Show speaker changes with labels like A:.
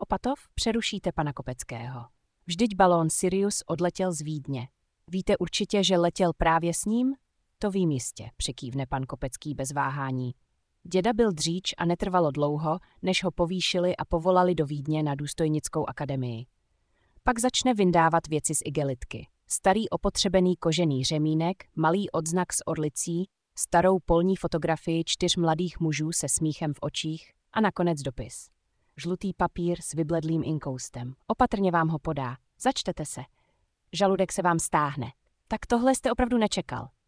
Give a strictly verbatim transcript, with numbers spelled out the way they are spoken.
A: Patov, přerušíte pana Kopeckého. Vždyť balón Sirius odletěl z Vídně. Víte určitě, že letěl právě s ním? To vím jistě, přikývne pan Kopecký bez váhání. Děda byl dříč a netrvalo dlouho, než ho povýšili a povolali do Vídně na důstojnickou akademii. Pak začne vyndávat věci z igelitky. Starý opotřebený kožený řemínek, malý odznak s orlicí, starou polní fotografii čtyř mladých mužů se smíchem v očích a nakonec dopis. Žlutý papír s vybledlým inkoustem. Opatrně vám ho podá. Začtete se. Žaludek se vám stáhne. Tak tohle jste opravdu nečekal.